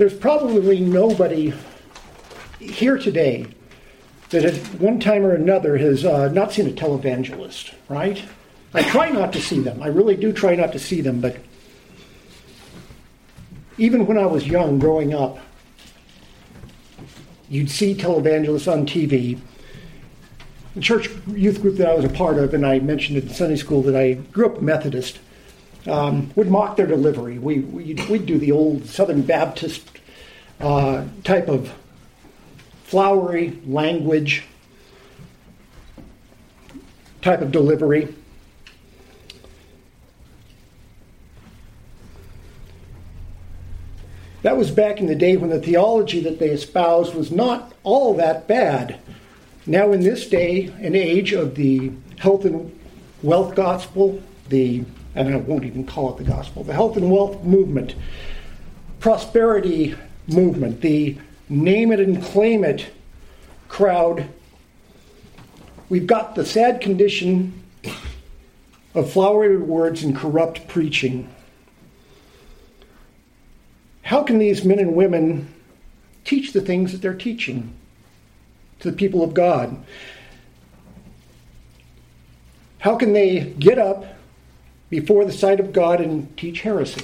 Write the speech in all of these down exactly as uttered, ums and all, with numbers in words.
There's probably nobody here today that at one time or another has uh, not seen a televangelist, right? I try not to see them. I really do try not to see them, but even when I was young, growing up, you'd see televangelists on T V. The church youth group that I was a part of, and I mentioned in Sunday school that I grew up Methodist, um, would mock their delivery. We, we'd, we'd do the old Southern Baptist uh, type of flowery language type of delivery. That was back in the day when the theology that they espoused was not all that bad. Now in this day and age of the health and wealth gospel, the, and I won't even call it the gospel, the health and wealth movement, prosperity movement, the name it and claim it crowd, we've got the sad condition of flowery words and corrupt preaching. How can these men and women teach the things that they're teaching to the people of God? How can they get up before the sight of God and teach heresy?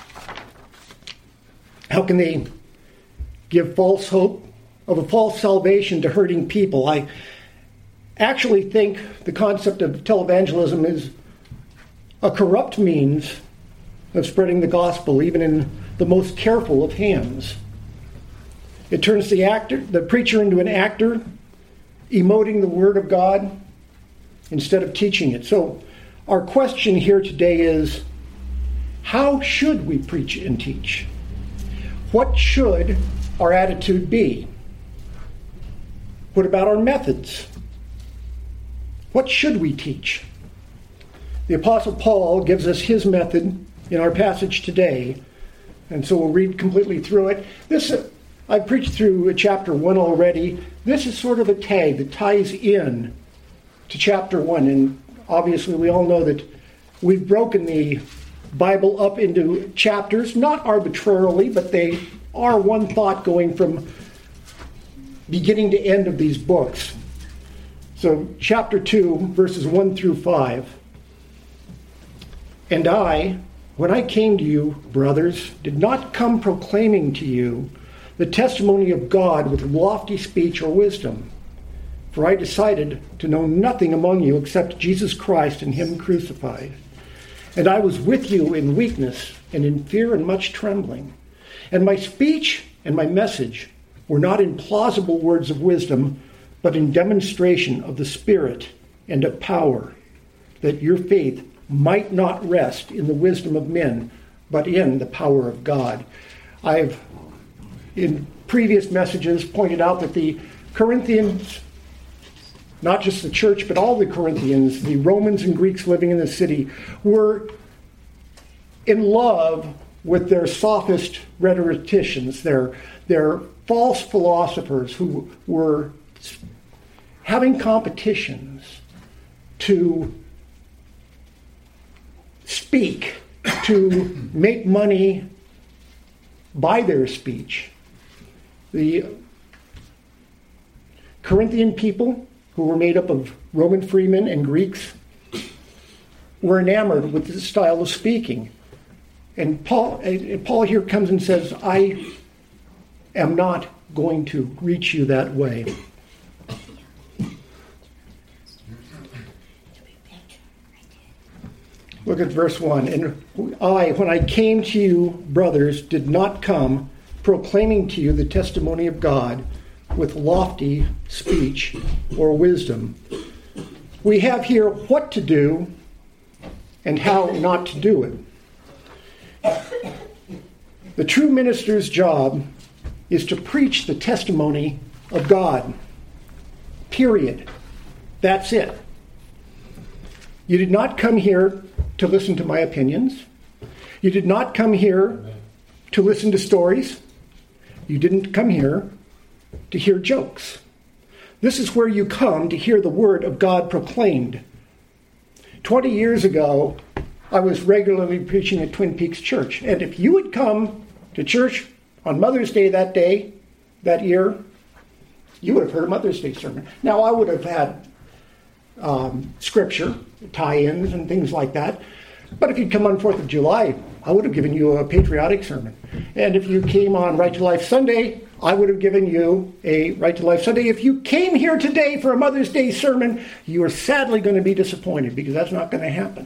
How can they give false hope of a false salvation to hurting people? I actually think the concept of televangelism is a corrupt means of spreading the gospel, even in the most careful of hands. It turns the actor, the preacher into an actor, emoting the word of God instead of teaching it. So our question here today is, how should we preach and teach? What should our attitude be? What about our methods? What should we teach? The Apostle Paul gives us his method in our passage today, and so we'll read completely through it. This, uh, I've preached through chapter one already. This is sort of a tag that ties in to chapter one, and obviously we all know that we've broken the Bible up into chapters, not arbitrarily, but they are one thought going from beginning to end of these books. So chapter two, verses one through five. And I, when I came to you, brothers, did not come proclaiming to you the testimony of God with lofty speech or wisdom. For I decided to know nothing among you except Jesus Christ and him crucified. And I was with you in weakness and in fear and much trembling. And my speech and my message were not in plausible words of wisdom, but in demonstration of the Spirit and of power, that your faith might not rest in the wisdom of men, but in the power of God. I've, in previous messages, pointed out that the Corinthians, not just the church, but all the Corinthians, the Romans and Greeks living in the city, were in love with their sophist rhetoricians, their, their false philosophers who were having competitions to speak, to make money by their speech. The Corinthian people, who were made up of Roman freemen and Greeks, were enamored with this style of speaking. And Paul, and Paul here comes and says, I am not going to reach you that way. Look at verse one. And I, when I came to you, brothers, did not come proclaiming to you the testimony of God with lofty speech or wisdom. We have here what to do and how not to do it. The true minister's job is to preach the testimony of God. Period. That's it. You did not come here to listen to my opinions. You did not come here to listen to stories. You didn't come here to hear jokes. This is where you come to hear the word of God proclaimed. Twenty years ago, I was regularly preaching at Twin Peaks Church. And if you had come to church on Mother's Day that day, that year, you would have heard a Mother's Day sermon. Now, I would have had um, scripture, tie-ins and things like that. But if you'd come on fourth of July, I would have given you a patriotic sermon. And if you came on Right to Life Sunday, I would have given you a Right to Life Sunday. If you came here today for a Mother's Day sermon, you are sadly going to be disappointed, because that's not going to happen.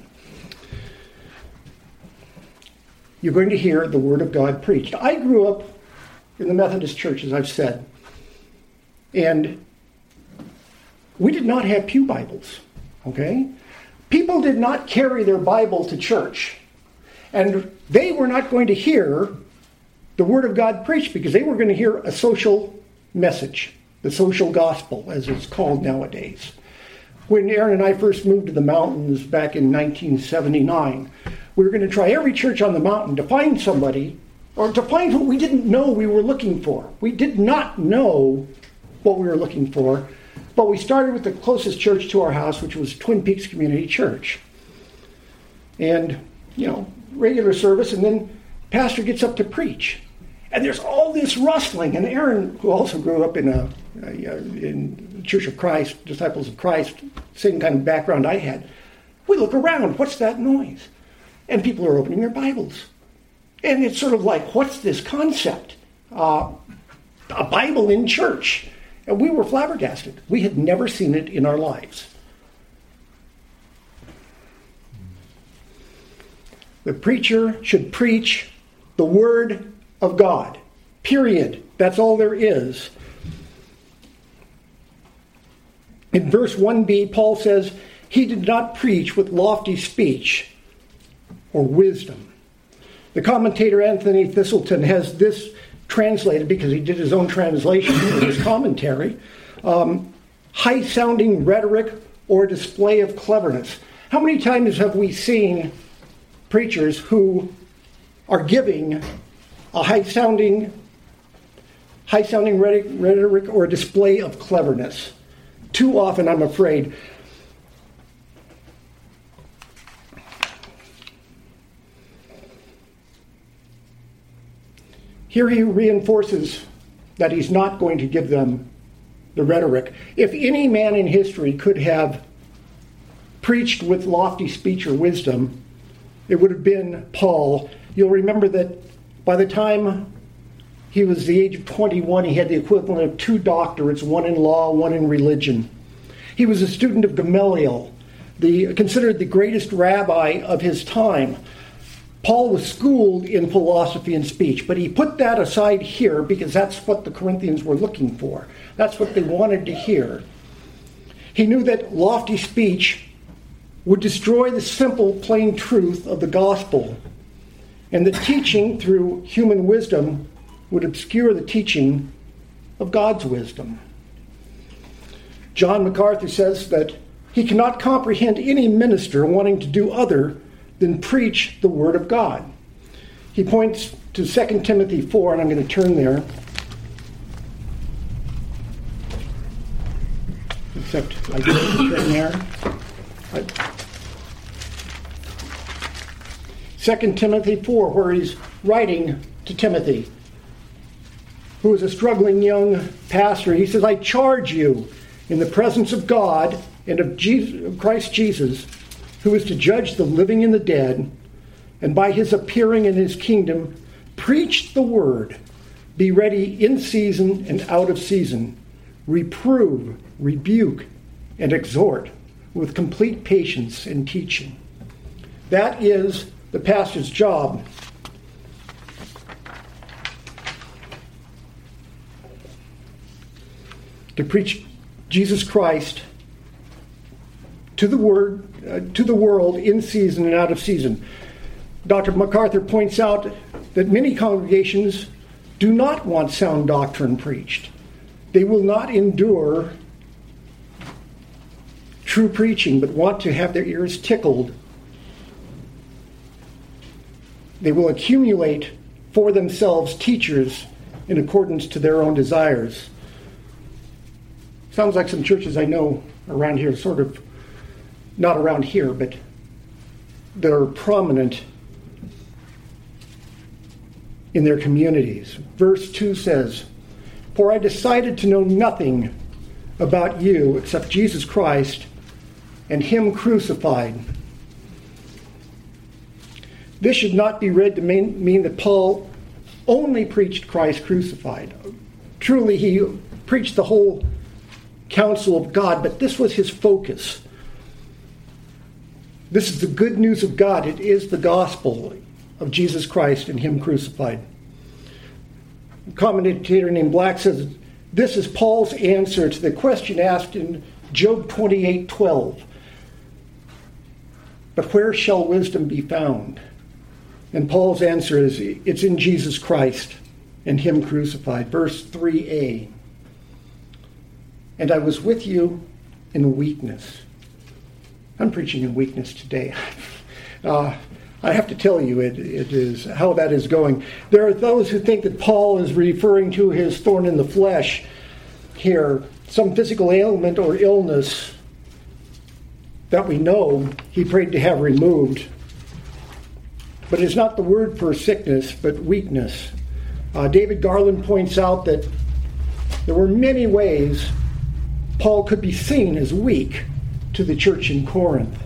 You're going to hear the Word of God preached. I grew up in the Methodist Church, as I've said, and we did not have pew Bibles, okay? People did not carry their Bible to church, and they were not going to hear the Word of God preached, because they were going to hear a social message, the social gospel, as it's called nowadays. When Aaron and I first moved to the mountains back in nineteen seventy-nine, we were going to try every church on the mountain to find somebody, or to find what we didn't know we were looking for. We did not know what we were looking for, but we started with the closest church to our house, which was Twin Peaks Community Church. And, you know, regular service, and then pastor gets up to preach. And there's all this rustling. And Aaron, who also grew up in a, a in Church of Christ, Disciples of Christ, same kind of background I had, we look around. What's that noise? And people are opening their Bibles. And it's sort of like, what's this concept? Uh, a Bible in church. And we were flabbergasted. We had never seen it in our lives. The preacher should preach the Word of God. Period. That's all there is. In verse one b, Paul says, he did not preach with lofty speech or wisdom. The commentator Anthony Thistleton has this translated, because he did his own translation in his commentary, um, high-sounding rhetoric or display of cleverness. How many times have we seen preachers who are giving a high-sounding high-sounding rhetoric or display of cleverness? Too often, I'm afraid. Here he reinforces that he's not going to give them the rhetoric. If any man in history could have preached with lofty speech or wisdom, it would have been Paul. You'll remember that by the time he was the age of twenty-one, he had the equivalent of two doctorates, one in law, one in religion. He was a student of Gamaliel, the, considered the greatest rabbi of his time. Paul was schooled in philosophy and speech, but he put that aside here because that's what the Corinthians were looking for. That's what they wanted to hear. He knew that lofty speech would destroy the simple, plain truth of the gospel, and that teaching through human wisdom would obscure the teaching of God's wisdom. John MacArthur says that he cannot comprehend any minister wanting to do other than preach the Word of God. He points to Second Timothy four, and I'm going to turn there. Except I didn't turn there. I, Second Timothy four, where he's writing to Timothy, who is a struggling young pastor. He says, I charge you in the presence of God and of, Jesus, of Christ Jesus, who is to judge the living and the dead, and by his appearing in his kingdom, preach the word, be ready in season and out of season, reprove, rebuke, and exhort with complete patience and teaching. That is the pastor's job. To preach Jesus Christ to the word, uh, to the world in season and out of season. Doctor MacArthur points out that many congregations do not want sound doctrine preached. They will not endure true preaching, but want to have their ears tickled. They will accumulate for themselves teachers in accordance to their own desires. Sounds like some churches I know around here, sort of, not around here, but that are prominent in their communities. Verse two says, "For I decided to know nothing about you except Jesus Christ and him crucified." This should not be read to mean, mean that Paul only preached Christ crucified. Truly, he preached the whole counsel of God, but this was his focus. This is the good news of God. It is the gospel of Jesus Christ and him crucified. A commentator named Black says, this is Paul's answer to the question asked in Job twenty-eight twelve. But where shall wisdom be found? And Paul's answer is, it's in Jesus Christ and him crucified. Verse three a. And I was with you in weakness. I'm preaching in weakness today. uh, I have to tell you, it, it is how that is going. There are those who think that Paul is referring to his thorn in the flesh here, some physical ailment or illness that we know he prayed to have removed. But it's not the word for sickness, but weakness. Uh, David Garland points out that there were many ways Paul could be seen as weak to the church in Corinth.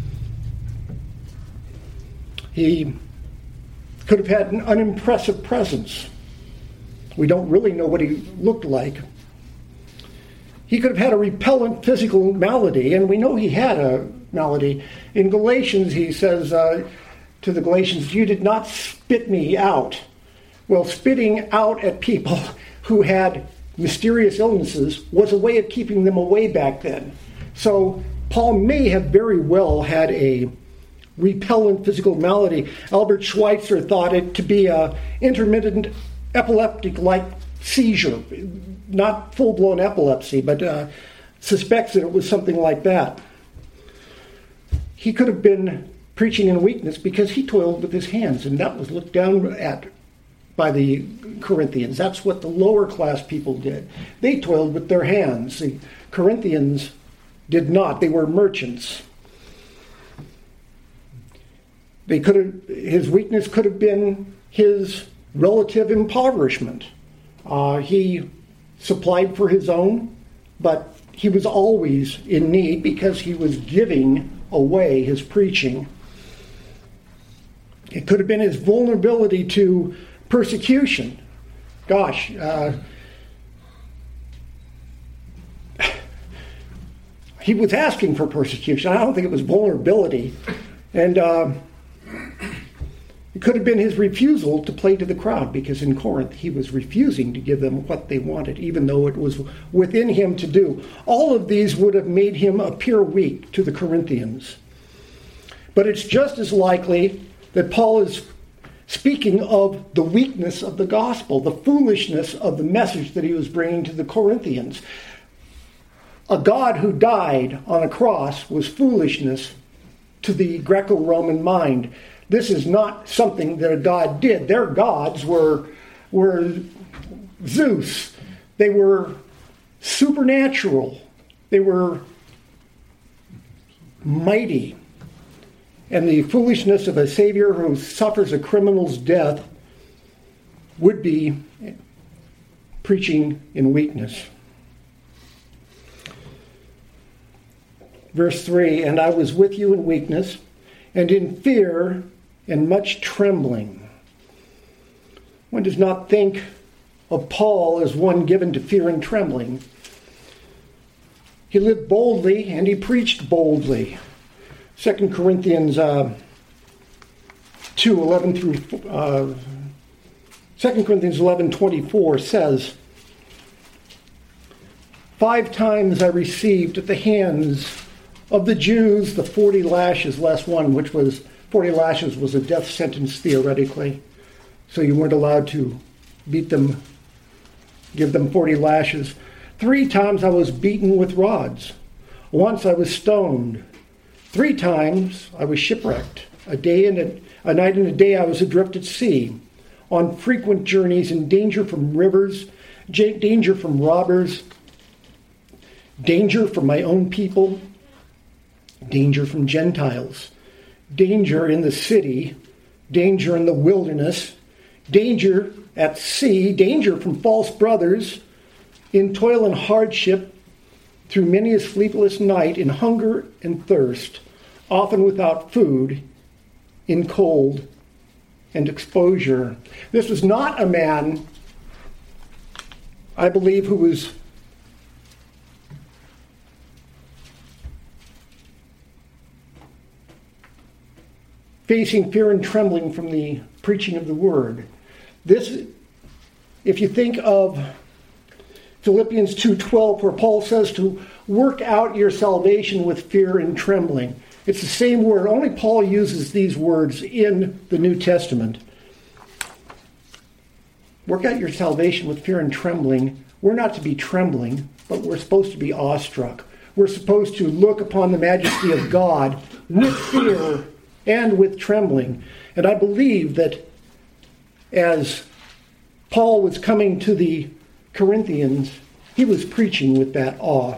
He could have had an unimpressive presence. We don't really know what he looked like. He could have had a repellent physical malady, and we know he had a malady. In Galatians, he says uh, to the Galatians, "You did not spit me out." Well, spitting out at people who had mysterious illnesses was a way of keeping them away back then. So Paul may have very well had a repellent physical malady. Albert Schweitzer thought it to be a intermittent epileptic-like seizure, not full-blown epilepsy, but uh, suspects that it was something like that. He could have been preaching in weakness because he toiled with his hands, and that was looked down at by the Corinthians. That's what the lower class people did. They toiled with their hands. The Corinthians did not. They were merchants. They could have, his weakness could have been his relative impoverishment. Uh, he supplied for his own, but he was always in need because he was giving away his preaching. It could have been his vulnerability to persecution. Gosh, uh, he was asking for persecution. I don't think it was vulnerability. And uh, it could have been his refusal to play to the crowd, because in Corinth he was refusing to give them what they wanted, even though it was within him to do. All of these would have made him appear weak to the Corinthians. But it's just as likely that Paul is speaking of the weakness of the gospel, the foolishness of the message that he was bringing to the Corinthians. A God who died on a cross was foolishness to the Greco-Roman mind. This is not something that a god did. Their gods were, were Zeus. They were supernatural. They were mighty. And the foolishness of a Savior who suffers a criminal's death would be preaching in weakness. Verse three, and I was with you in weakness and in fear and much trembling. One does not think of Paul as one given to fear and trembling. He lived boldly and he preached boldly. Second Corinthians uh, two eleven through uh, Second Corinthians eleven twenty-four says, five times I received at the hands of the Jews the forty lashes less one, which was forty lashes was a death sentence theoretically, so you weren't allowed to beat them, give them forty lashes. Three times I was beaten with rods. Once I was stoned. Three times I was shipwrecked. A day and a, a night and a day I was adrift at sea, on frequent journeys in danger from rivers, j- danger from robbers, danger from my own people, danger from Gentiles, danger in the city, danger in the wilderness, danger at sea, danger from false brothers, in toil and hardship, through many a sleepless night, in hunger and thirst, often without food, in cold and exposure. This was not a man, I believe, who was facing fear and trembling from the preaching of the word. This, if you think of Philippians two twelve, where Paul says to work out your salvation with fear and trembling. It's the same word. Only Paul uses these words in the New Testament. Work out your salvation with fear and trembling. We're not to be trembling, but we're supposed to be awestruck. We're supposed to look upon the majesty of God with fear and with trembling. And I believe that as Paul was coming to the Corinthians, he was preaching with that awe.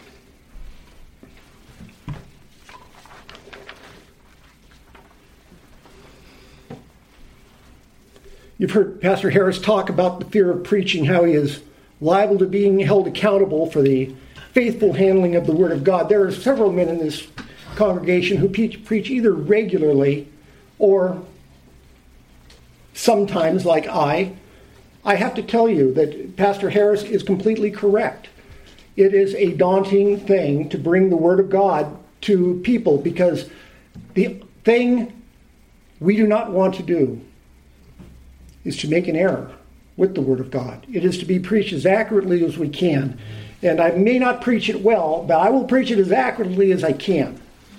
You've heard Pastor Harris talk about the fear of preaching, how he is liable to being held accountable for the faithful handling of the Word of God. There are several men in this congregation who preach, preach either regularly or sometimes, like I. I have to tell you that Pastor Harris is completely correct. It is a daunting thing to bring the Word of God to people, because the thing we do not want to do is to make an error with the Word of God. It is to be preached as accurately as we can. And I may not preach it well, but I will preach it as accurately as I can.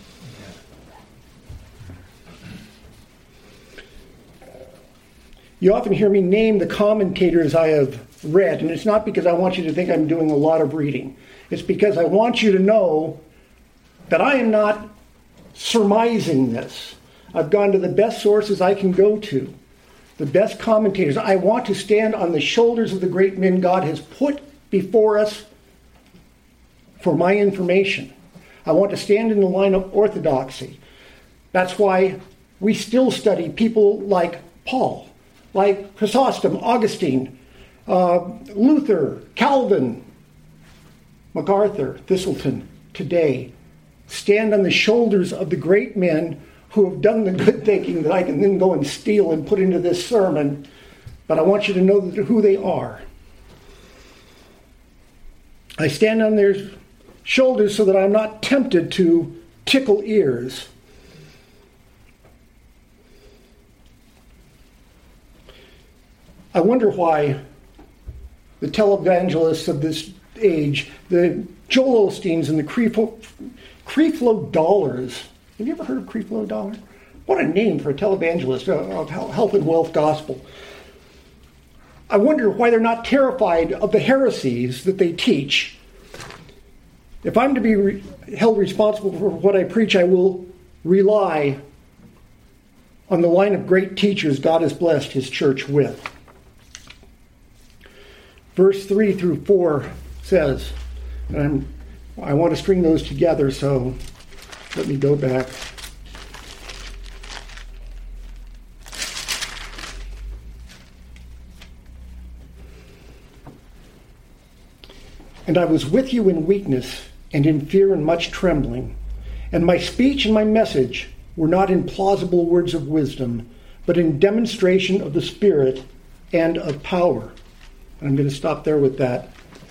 You often hear me name the commentators I have read, and it's not because I want you to think I'm doing a lot of reading. It's because I want you to know that I am not surmising this. I've gone to the best sources I can go to, the best commentators. I want to stand on the shoulders of the great men God has put before us for my information. I want to stand in the line of orthodoxy. That's why we still study people like Paul, like Chrysostom, Augustine, uh, Luther, Calvin, MacArthur, Thistleton, today. Stand on the shoulders of the great men who have done the good thinking that I can then go and steal and put into this sermon. But I want you to know who they are. I stand on their shoulders so that I'm not tempted to tickle ears. I wonder why the televangelists of this age, the Joel Osteens and the Creflo, Creflo Dollars. Have you ever heard of Creflo Dollar? What a name for a televangelist of health and wealth gospel. I wonder why they're not terrified of the heresies that they teach. If I'm to be re- held responsible for what I preach, I will rely on the line of great teachers God has blessed his church with. Verse three through four says, and I'm, I want to string those together, so let me go back. And I was with you in weakness and in fear and much trembling. And my speech and my message were not in plausible words of wisdom, but in demonstration of the Spirit and of power. And I'm going to stop there with that.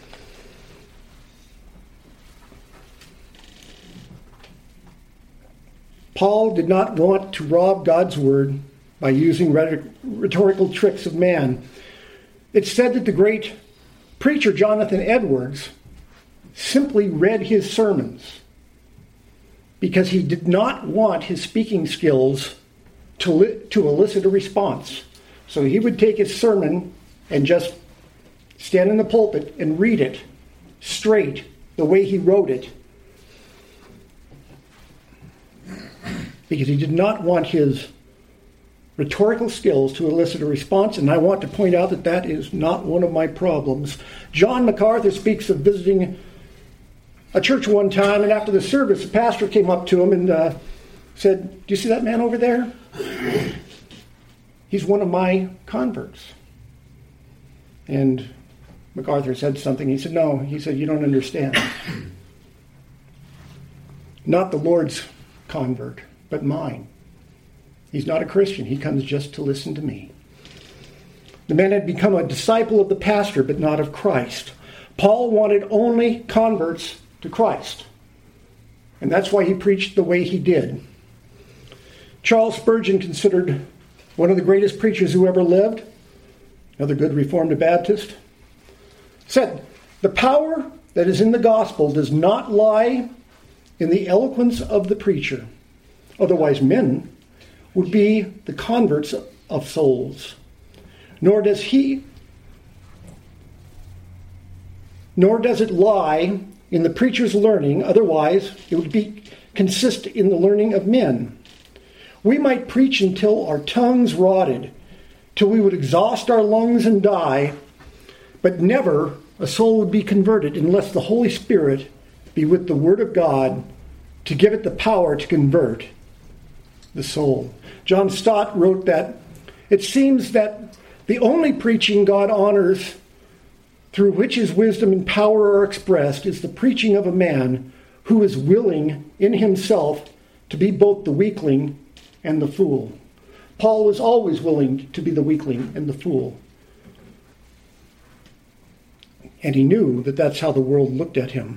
Paul did not want to rob God's word by using rhetorical tricks of man. It's said that the great preacher Jonathan Edwards simply read his sermons because he did not want his speaking skills to, li- to elicit a response. So he would take his sermon and just stand in the pulpit and read it straight, the way he wrote it, because he did not want his rhetorical skills to elicit a response, and I want to point out that that is not one of my problems. John MacArthur speaks of visiting a church one time, and after the service, the pastor came up to him and uh, said, "Do you see that man over there? he's one of my converts. And MacArthur said something. He said, no, he said, you don't understand. Not the Lord's convert, but mine. He's not a Christian. He comes just to listen to me. The man had become a disciple of the pastor, but not of Christ. Paul wanted only converts to Christ. And that's why he preached the way he did. Charles Spurgeon, considered one of the greatest preachers who ever lived, another good Reformed Baptist, said, the power that is in the gospel does not lie in the eloquence of the preacher. Otherwise men would be the converts of souls. Nor does he, nor does it lie in the preacher's learning. Otherwise it would be consist in the learning of men. We might preach until our tongues rotted, till we would exhaust our lungs and die, but never a soul would be converted unless the Holy Spirit be with the Word of God to give it the power to convert the soul. John Stott wrote that it seems that the only preaching God honors, through which his wisdom and power are expressed, is the preaching of a man who is willing in himself to be both the weakling and the fool. Paul was always willing to be the weakling and the fool. And he knew that that's how the world looked at him.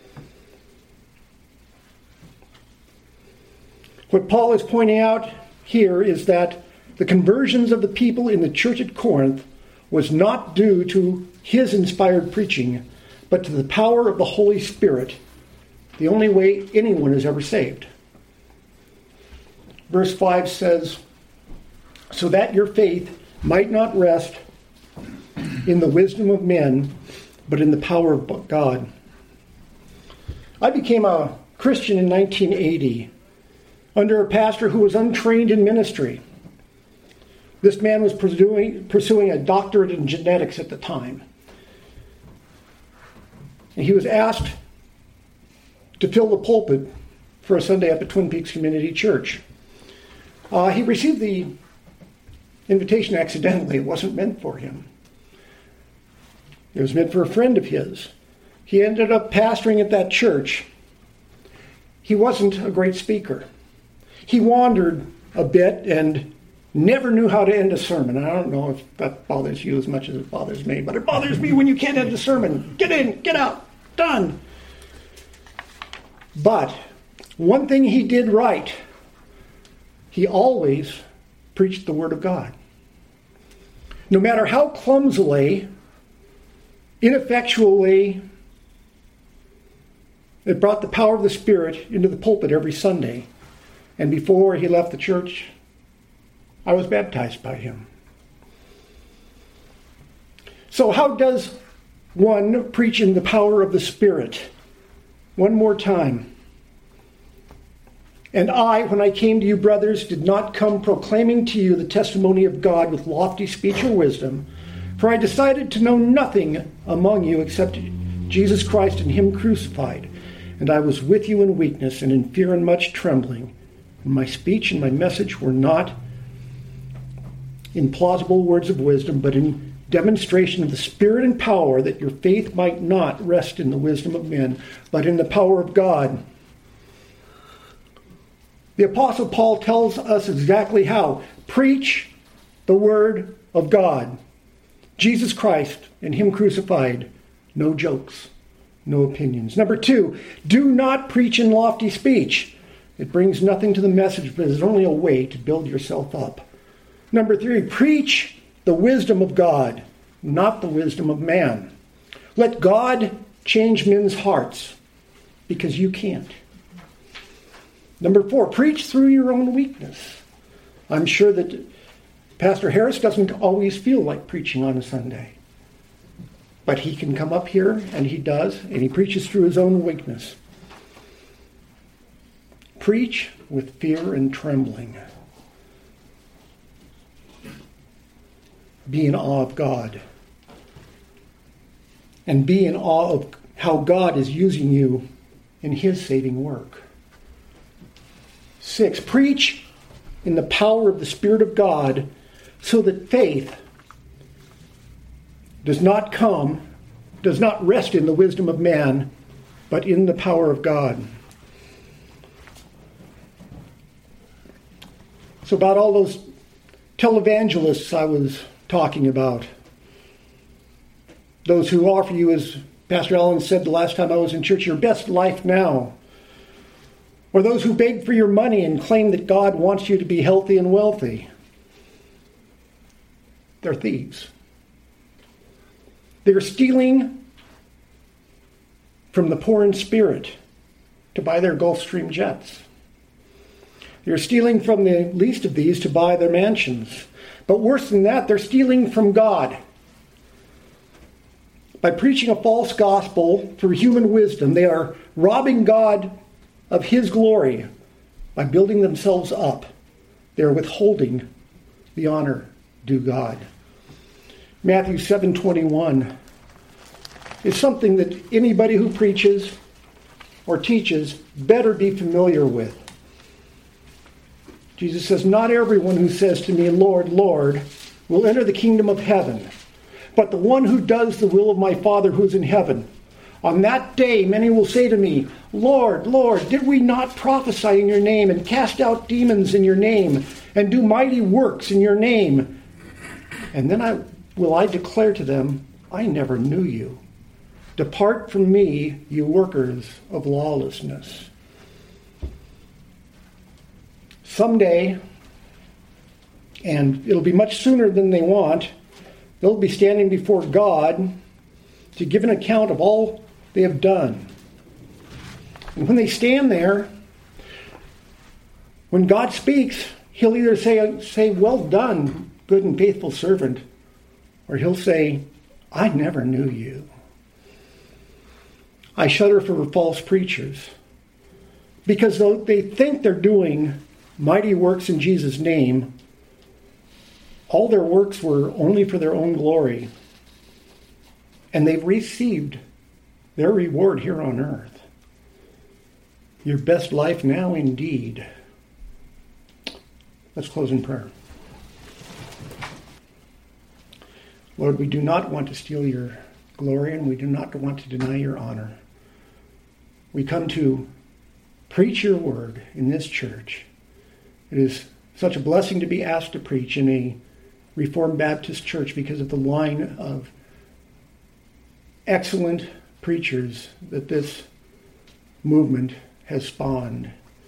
What Paul is pointing out here is that the conversions of the people in the church at Corinth was not due to his inspired preaching, but to the power of the Holy Spirit, the only way anyone is ever saved. Verse five says, so that your faith might not rest in the wisdom of men, but in the power of God. I became a Christian in nineteen eighty under a pastor who was untrained in ministry. This man was pursuing, pursuing a doctorate in genetics at the time. And he was asked to fill the pulpit for a Sunday up at Twin Peaks Community Church. Uh, he received the invitation accidentally. It wasn't meant for him. It was meant for a friend of his. He ended up pastoring at that church. He wasn't a great speaker. He wandered a bit and never knew how to end a sermon. I don't know if that bothers you as much as it bothers me, but it bothers me when you can't end a sermon. Get in, get out, done. But one thing he did right, he always preached the Word of God. No matter how clumsily, ineffectually, it brought the power of the Spirit into the pulpit every Sunday. And before he left the church, I was baptized by him. So how does one preach in the power of the Spirit? One more time. And I, when I came to you, brothers, did not come proclaiming to you the testimony of God with lofty speech or wisdom, for I decided to know nothing among you except Jesus Christ and him crucified. And I was with you in weakness and in fear and much trembling. And my speech and my message were not in plausible words of wisdom, but in demonstration of the Spirit and power, that your faith might not rest in the wisdom of men, but in the power of God. The Apostle Paul tells us exactly how. Preach the Word of God. Jesus Christ and him crucified. No jokes. No opinions. Number two, do not preach in lofty speech. It brings nothing to the message, but is only a way to build yourself up. Number three, preach the wisdom of God, not the wisdom of man. Let God change men's hearts, because you can't. Number four, preach through your own weakness. I'm sure that Pastor Harris doesn't always feel like preaching on a Sunday. But he can come up here, and he does, and he preaches through his own weakness. Preach with fear and trembling. Be in awe of God. And be in awe of how God is using you in his saving work. Six, preach in the power of the Spirit of God, so that faith does not come, does not rest in the wisdom of man, but in the power of God. So about all those televangelists I was talking about, those who offer you, as Pastor Allen said the last time I was in church, your best life now, or those who beg for your money and claim that God wants you to be healthy and wealthy, they're thieves. They're stealing from the poor in spirit to buy their Gulfstream jets. They're stealing from the least of these to buy their mansions. But worse than that, they're stealing from God. By preaching a false gospel through human wisdom, they are robbing God of his glory by building themselves up. They are withholding the honor due God. Matthew seven twenty-one is something that anybody who preaches or teaches better be familiar with. Jesus says, "Not everyone who says to me, 'Lord, Lord,' will enter the kingdom of heaven, but the one who does the will of my Father who is in heaven. On that day many will say to me, 'Lord, Lord, did we not prophesy in your name and cast out demons in your name and do mighty works in your name?' And then I will I declare to them, 'I never knew you. Depart from me, you workers of lawlessness.'" Someday, and it'll be much sooner than they want, they'll be standing before God to give an account of all they have done. And when they stand there, when God speaks, he'll either say, say, "Well done, good and faithful servant," or he'll say, "I never knew you." I shudder for false preachers, because though they think they're doing mighty works in Jesus' name, all their works were only for their own glory, and they've received their reward here on earth. Your best life now indeed. Let's close in prayer. Lord, we do not want to steal your glory, and we do not want to deny your honor. We come to preach your word in this church. It is such a blessing to be asked to preach in a Reformed Baptist church because of the line of excellent preachers that this movement has spawned.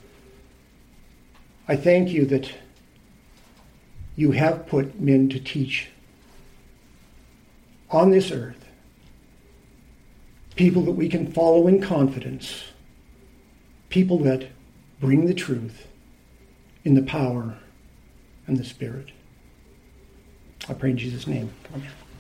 I thank you that you have put men to teach on this earth, people that we can follow in confidence, people that bring the truth in the power and the Spirit. I pray in Jesus' name. Amen.